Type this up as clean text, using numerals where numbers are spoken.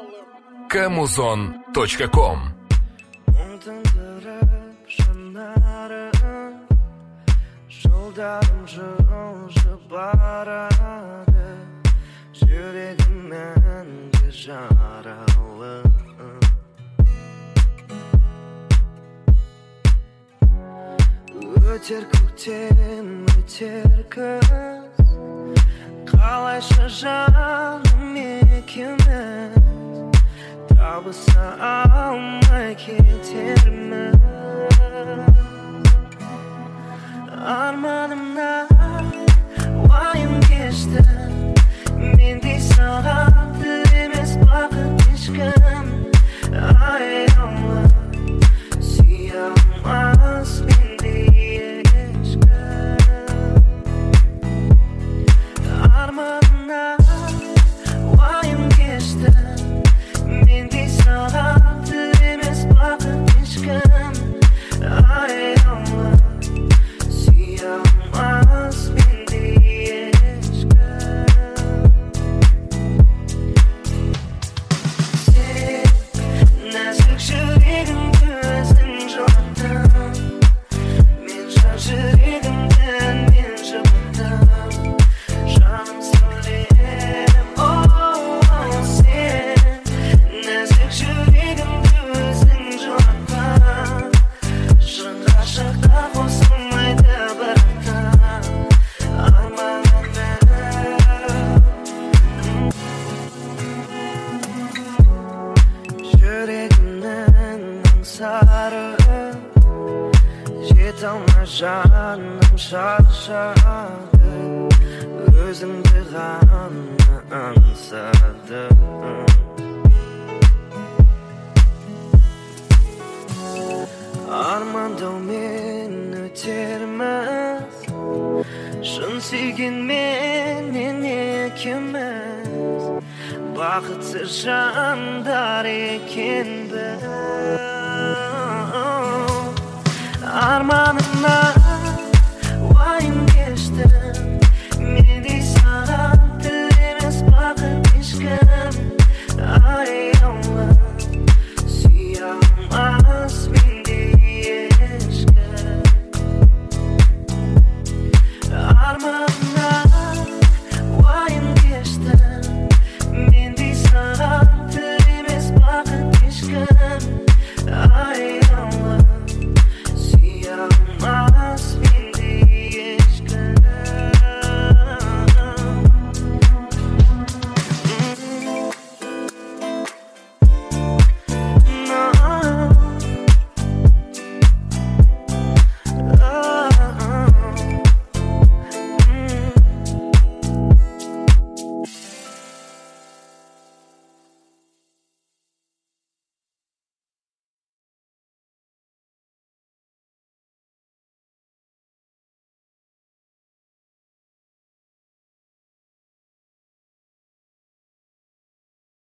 Kamuzon.com. Жолдарым жылжып барады, жүрегім мәңгі жаралы. Өтер көктем, өтер күз, қалайша жаным екеуміз табыса алмай кетерміз. Арманымнан уайым кешті, мендей саған тілемес бақыт ешкім. Аяулы сүйе алмас мендей ешкім. Арманымнан уайым кешті, мендей саған тілемес бақыт ешкім. Аяулы алмас мендей ешкім. Сен нәзік жүрегімді өзің жылаттың, мен жан жүрегімді мен жыбыттым. Жаным сөйлем, сен нәзік жүрегімді өзің жылаттың, шын ғашықтар қосылмайды бірақта арманымды. Жүрегімнің аңсары жете алмай жаным шаршады, өзіңді ғана аңсады. Армандаумен өтерміз, шын сүйгенменен екеуміз, бақытсыз жандар екенбіз. Арманымнан